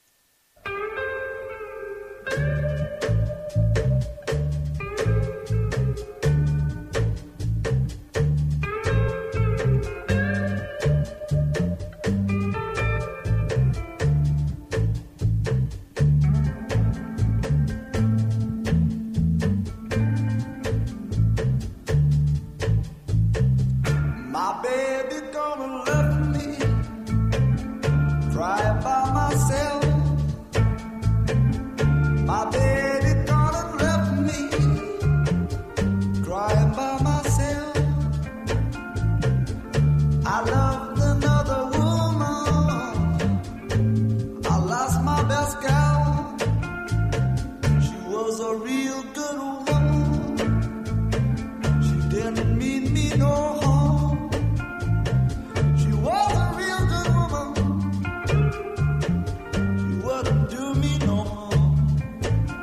My baby gonna love me, cry by myself. My baby gonna love me, crying by myself. I loved another woman, I lost my best gal. She was a real good woman, she didn't mean me no harm. She was a real good woman, she wouldn't do me no harm.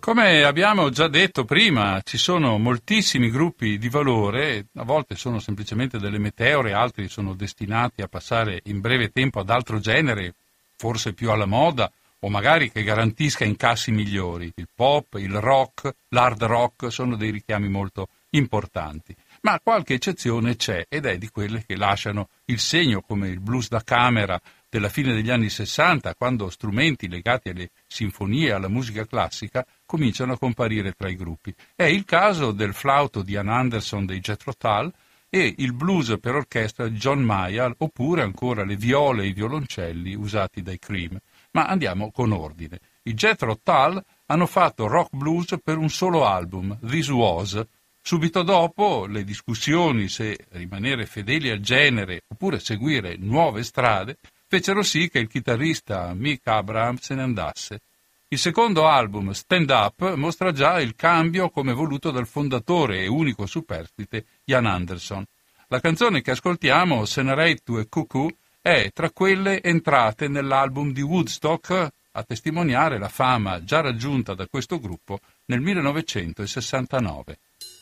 Come abbiamo già detto prima, ci sono moltissimi gruppi di valore, a volte sono semplicemente delle meteore, altri sono destinati a passare in breve tempo ad altro genere, forse più alla moda, o magari che garantisca incassi migliori. Il pop, il rock, l'hard rock sono dei richiami molto importanti. Ma qualche eccezione c'è, ed è di quelle che lasciano il segno, come il blues da camera della fine degli anni 60, quando strumenti legati alle sinfonie e alla musica classica cominciano a comparire tra i gruppi. È il caso del flauto di Ian Anderson dei Jethro Tull e il blues per orchestra di John Mayall, oppure ancora le viole e i violoncelli usati dai Cream. Ma andiamo con ordine. I Jethro Tull hanno fatto rock blues per un solo album, This Was. Subito dopo le discussioni se rimanere fedeli al genere oppure seguire nuove strade fecero sì che il chitarrista Mick Abraham se ne andasse. Il secondo album, Stand Up, mostra già il cambio come voluto dal fondatore e unico superstite Ian Anderson. La canzone che ascoltiamo, Senorate to a Cuckoo, è tra quelle entrate nell'album di Woodstock, a testimoniare la fama già raggiunta da questo gruppo nel 1969.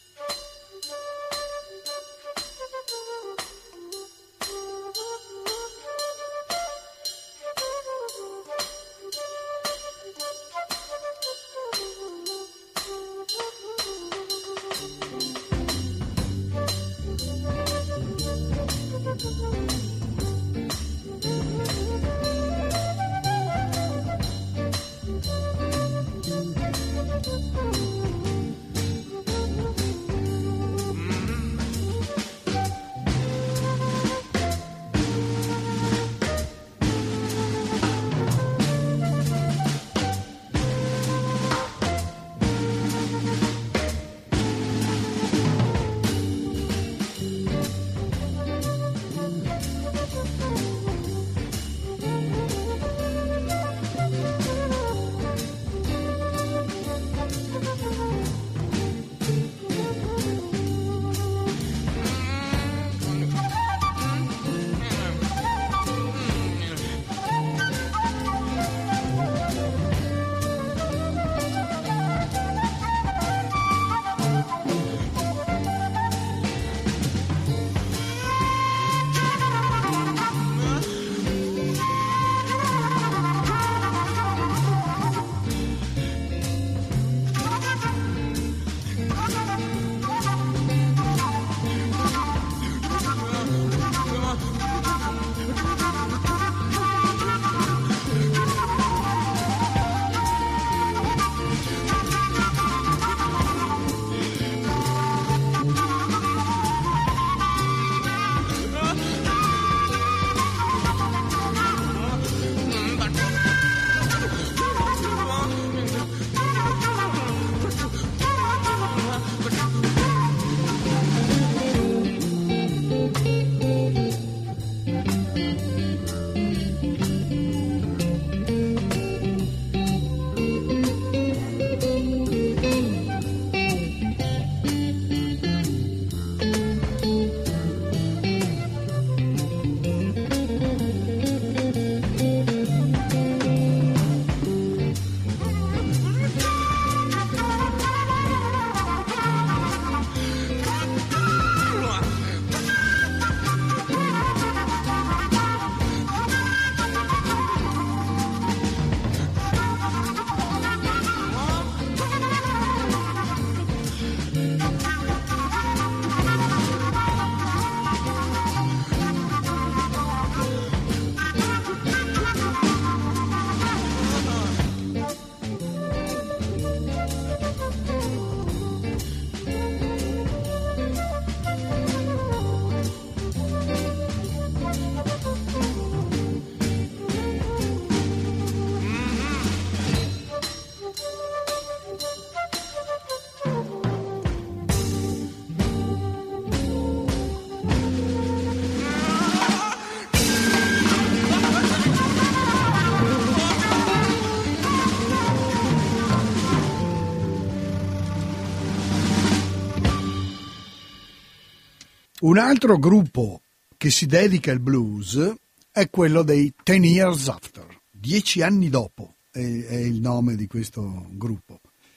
Un altro gruppo che si dedica al blues è quello dei 10 Years After, 10 anni dopo è il nome di questo gruppo.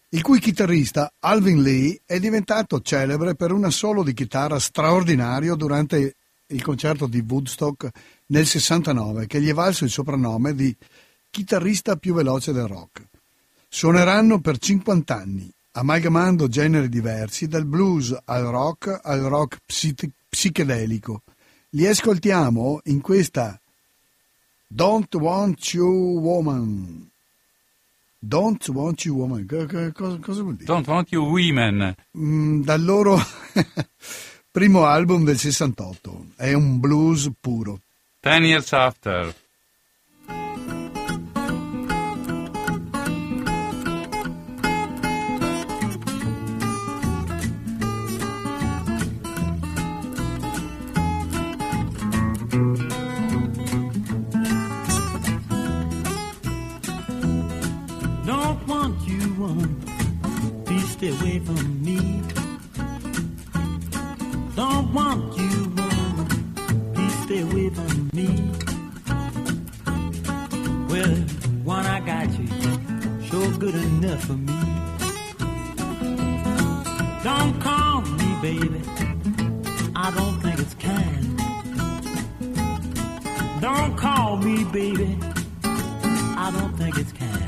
il cui chitarrista Alvin Lee è diventato celebre per un assolo di chitarra straordinario durante il concerto di Woodstock nel 69, che gli è valso il soprannome di chitarrista più veloce del rock. Suoneranno per 50 anni, amalgamando generi diversi, dal blues al rock psichedelico. Li ascoltiamo in questa Don't Want You Woman. Don't Want You Woman, cosa vuol dire? Don't Want You Women. Dal loro primo album del 68, è un blues puro. 10 Years After. Don't want you, woman, please stay away from me. Don't want you, woman, please stay away from me. Well, one I got you, sure good enough for me. Don't call me, baby, I don't think it's kind. Don't call me, baby, I don't think it's kind.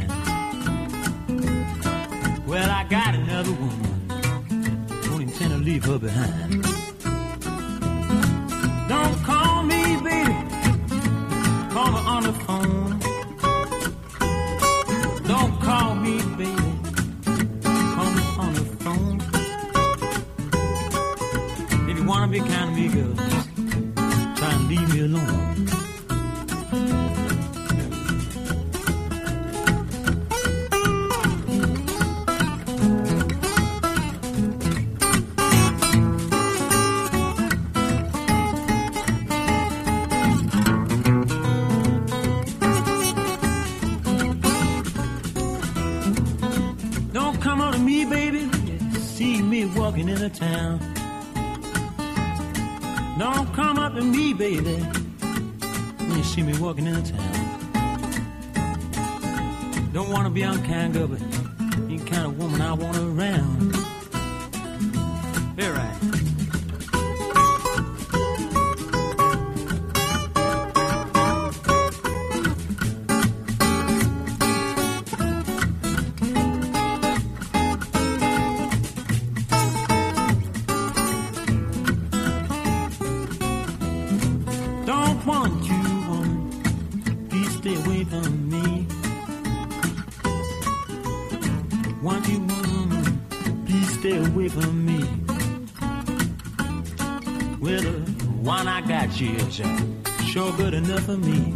Well, I got another woman, don't intend to leave her behind. Don't call me, baby, call her on the phone. Don't call me, baby, call me on the phone. If you wanna be kind to me, girl, try and leave me alone. Walking in the town. Don't come up to me, baby, when you see me walking in the town. Don't wanna be unkind, girl, but you're the kind of woman I want around. Very right. Sure good enough for me.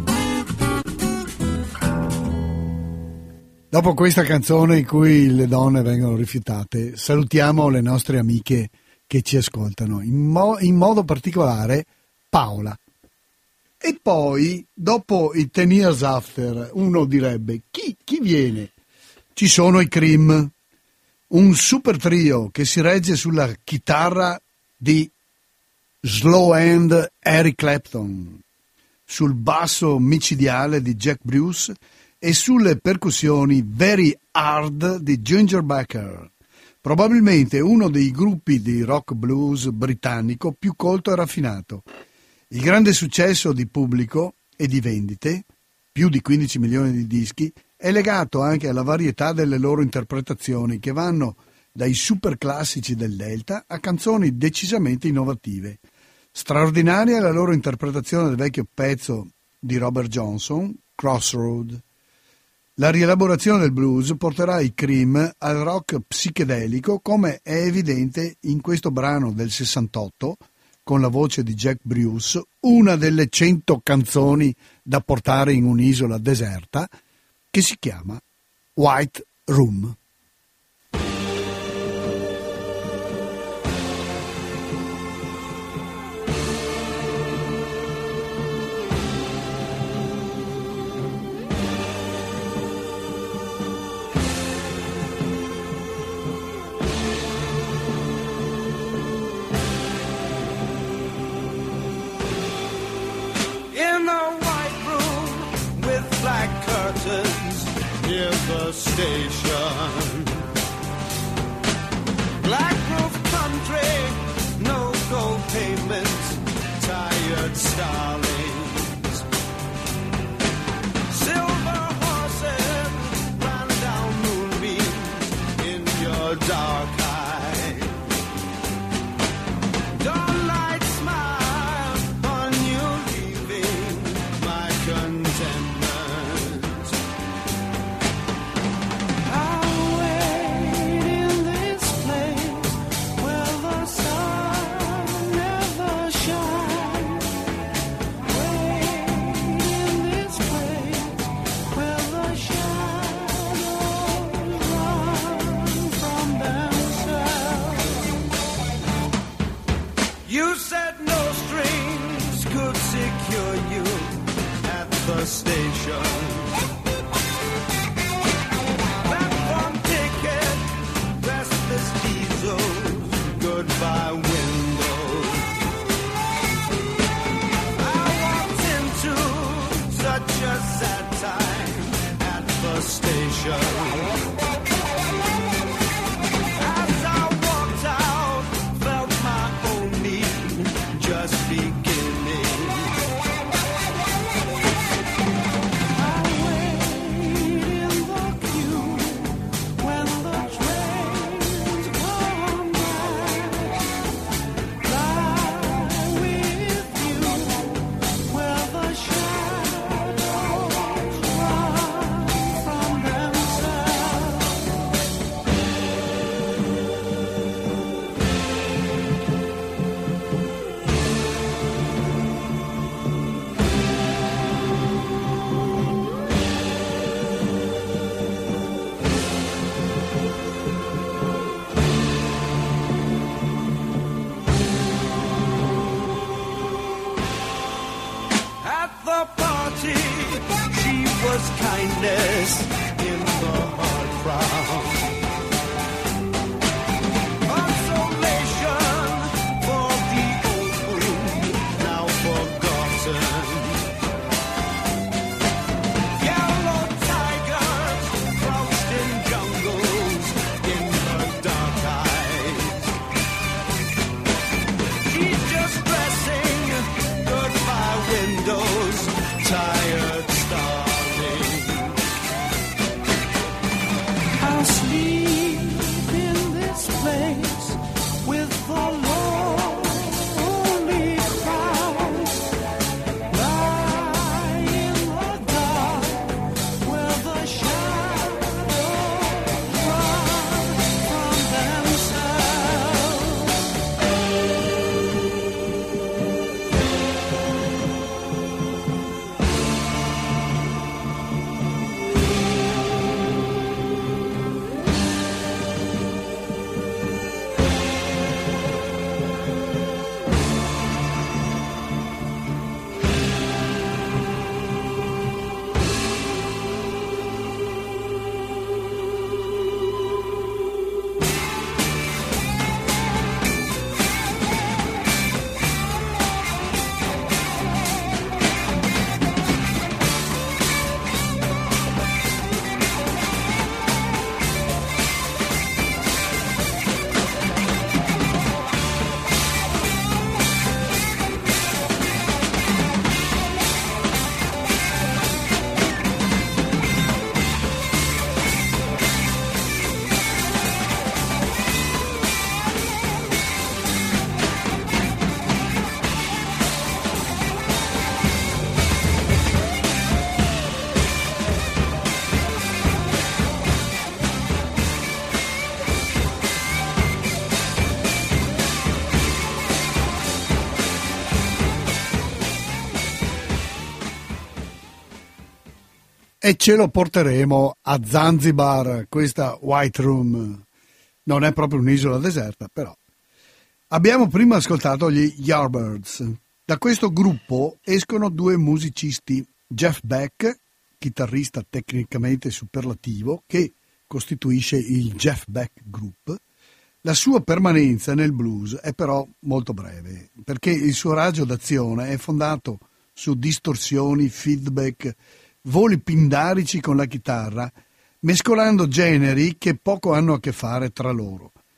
Dopo questa canzone in cui le donne vengono rifiutate, salutiamo le nostre amiche che ci ascoltano, in modo particolare Paola. E poi, dopo i 10 Years After, uno direbbe, chi viene? Ci sono i Cream, un super trio che si regge sulla chitarra di slow hand Eric Clapton, sul basso micidiale di Jack Bruce e sulle percussioni very hard di Ginger Baker, probabilmente uno dei gruppi di rock blues britannico più colto e raffinato. Il grande successo di pubblico e di vendite, più di 15 milioni di dischi, è legato anche alla varietà delle loro interpretazioni, che vanno dai super classici del Delta a canzoni decisamente innovative. Straordinaria è la loro interpretazione del vecchio pezzo di Robert Johnson, Crossroad. La rielaborazione del blues porterà i Cream al rock psichedelico, come è evidente in questo brano del 68, con la voce di Jack Bruce, una delle 100 canzoni da portare in un'isola deserta, che si chiama White Room. Near the station, country, no gold pavements, tired starlings, silver horses ran down moonbeams in your dark eye. Dawnlight smile on you leaving my contentment. I'll wait in this place where the sun never shines. Wait in this place where the shadows run from themselves. You said no strings could secure you at the station. Platform ticket, restless diesels, goodbye windows. I walked into such a sad time at the station. As I walked out, felt my own need just beginning. I wait in the queue when the trains come back. Lie with you where the shadows run from themselves. At the party, she was kindness in the hard frown. Consolation for the old wound now forgotten. Yellow tigers crouched in jungles in her dark eyes. She's just dressing goodbye windows, tired starling. I'll sleep in this place with the lonely crowd. Lie in the dark where the shadows run from themselves. E ce lo porteremo a Zanzibar, questa White Room. Non è proprio un'isola deserta, però. Abbiamo prima ascoltato gli Yardbirds. Da questo gruppo escono due musicisti, Jeff Beck, chitarrista tecnicamente superlativo, che costituisce il Jeff Beck Group. La sua permanenza nel blues è però molto breve, perché il suo raggio d'azione è fondato su distorsioni, feedback, voli pindarici con la chitarra, mescolando generi che poco hanno a che fare tra loro.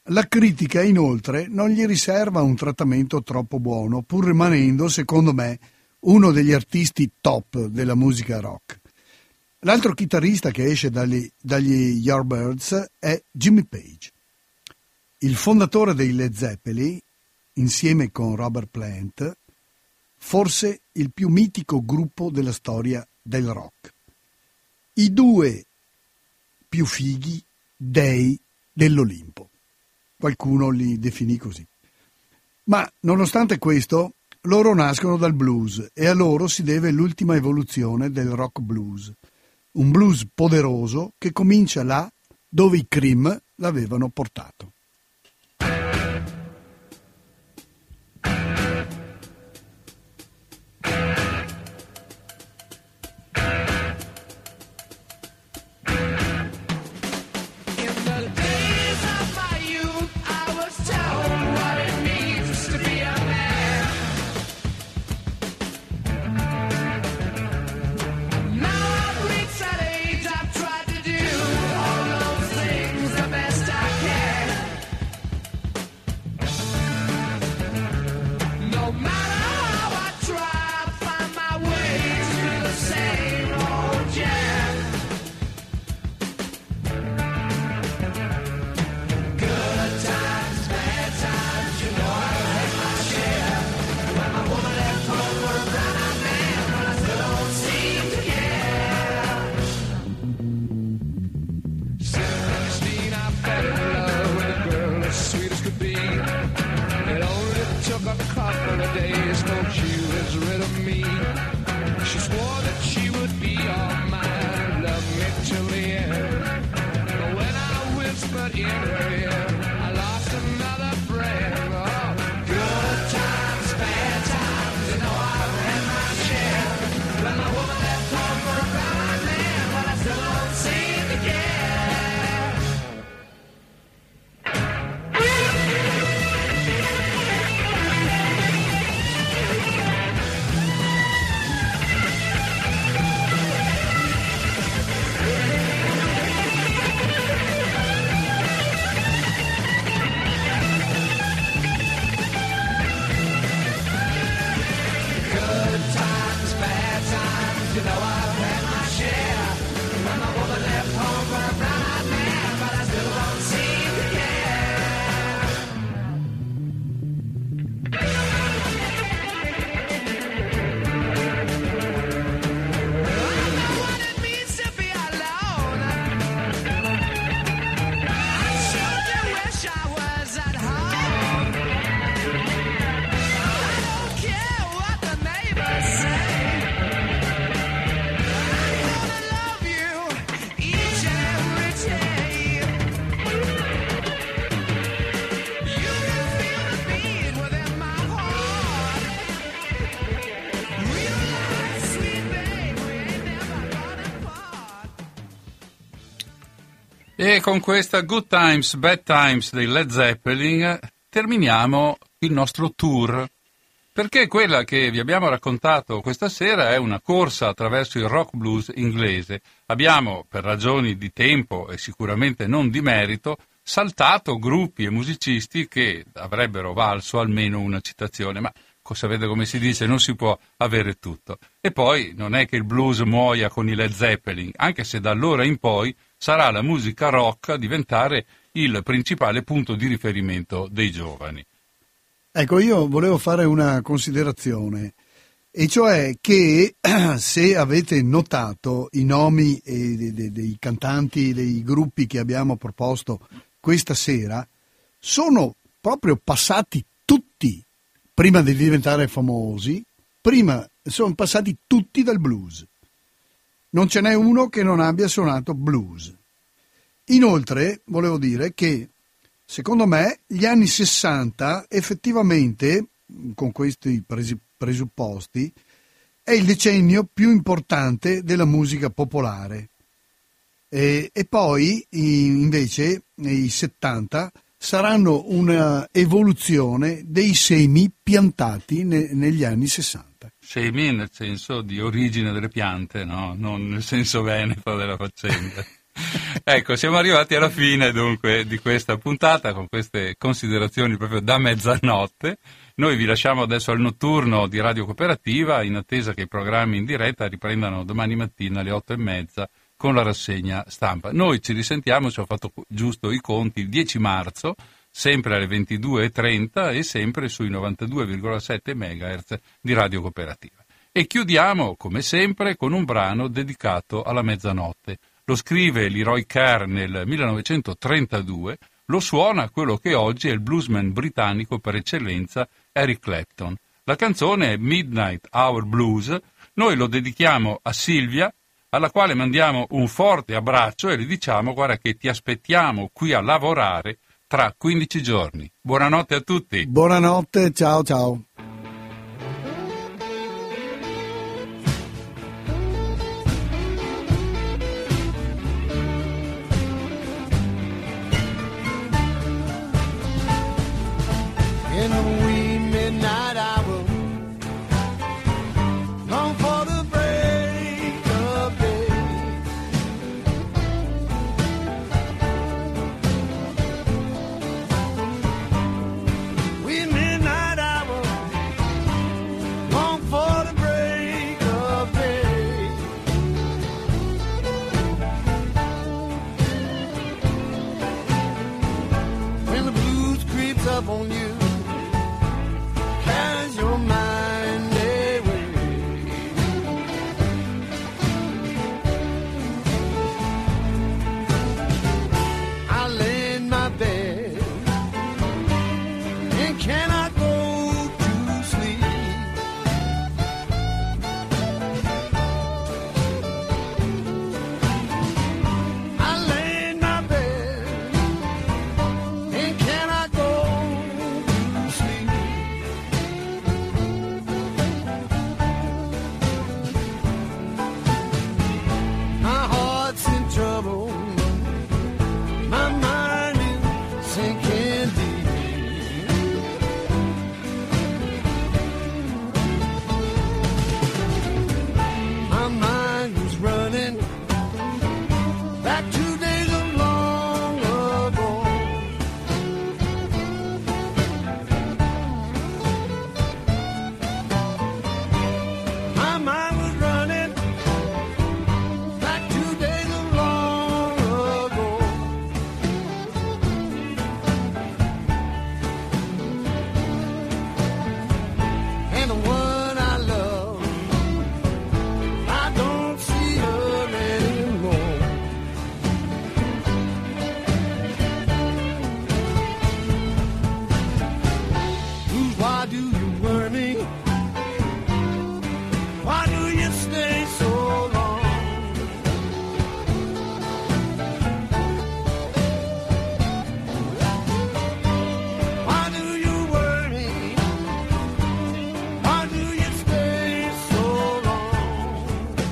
La critica, inoltre, non gli riserva un trattamento troppo buono, pur rimanendo, secondo me, uno degli artisti top della musica rock. L'altro chitarrista che esce dagli Yardbirds è Jimmy Page. Il fondatore dei Led Zeppelin, insieme con Robert Plant, forse il più mitico gruppo della storia del rock. I due più fighi dei dell'Olimpo. Qualcuno li definì così. Ma nonostante questo, loro nascono dal blues e a loro si deve l'ultima evoluzione del rock blues. Un blues poderoso che comincia là dove i Cream l'avevano portato. E con questa Good Times, Bad Times dei Led Zeppelin terminiamo il nostro tour, perché quella che vi abbiamo raccontato questa sera è una corsa attraverso il rock blues inglese. Abbiamo, per ragioni di tempo e sicuramente non di merito, saltato gruppi e musicisti che avrebbero valso almeno una citazione, ma sapete come si dice, non si può avere tutto. E poi non è che il blues muoia con i Led Zeppelin, anche se da allora in poi sarà la musica rock a diventare il principale punto di riferimento dei giovani. Ecco, io volevo fare una considerazione, e cioè che se avete notato i nomi dei cantanti, dei gruppi che abbiamo proposto questa sera, sono proprio passati tutti, prima di diventare famosi, sono passati tutti dal blues. Non ce n'è uno che non abbia suonato blues. Inoltre, volevo dire che, secondo me, gli anni 60, effettivamente, con questi presupposti, è il decennio più importante della musica popolare. E poi, invece, nei 70, saranno una evoluzione dei semi piantati negli anni 60. Semi nel senso di origine delle piante, no? Non nel senso veneto della faccenda. Ecco, siamo arrivati alla fine dunque di questa puntata con queste considerazioni proprio da mezzanotte. Noi vi lasciamo adesso al notturno di Radio Cooperativa in attesa che i programmi in diretta riprendano domani mattina alle 8:30 con la rassegna stampa. Noi ci risentiamo, se ho fatto giusto i conti, il 10 marzo, sempre alle 22:30 e sempre sui 92,7 MHz di Radio Cooperativa. E chiudiamo, come sempre, con un brano dedicato alla mezzanotte. Lo scrive Leroy Kerr nel 1932, lo suona quello che oggi è il bluesman britannico per eccellenza Eric Clapton. La canzone è Midnight Hour Blues, noi lo dedichiamo a Silvia, alla quale mandiamo un forte abbraccio e le diciamo: guarda che ti aspettiamo qui a lavorare tra 15 giorni. Buonanotte a tutti. Buonanotte, ciao ciao. In the wee midnight hour, long for the break of day. Wee midnight hour, long for the break of day. When the blues creeps up on you, carries your mind away. I lay in my bed and cannot go to sleep. I lay in my bed and cannot go to sleep. My heart's in trouble, my mind is sinking deep. My mind was running back to days of long ago. My mind was running back to days of long ago. And the one I love, I don't see her anymore. Blues, why do you worry me? Why do you stay so long? Why do you worry? Why do you stay so long?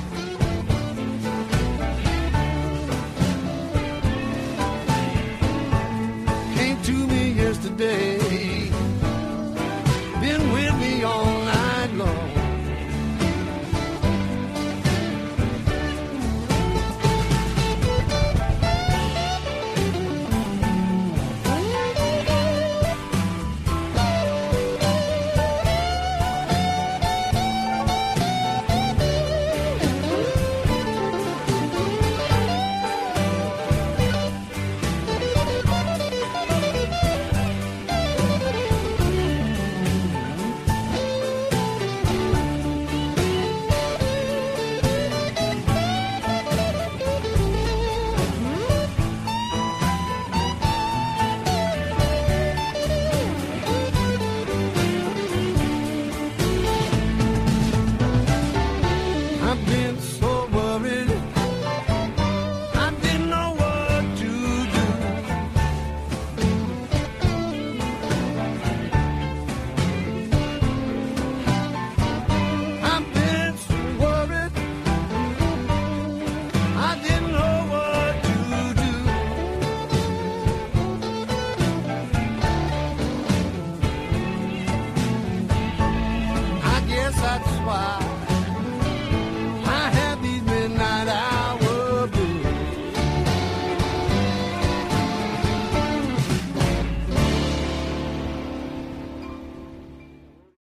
Came to me yesterday, been with me all night long. I've been so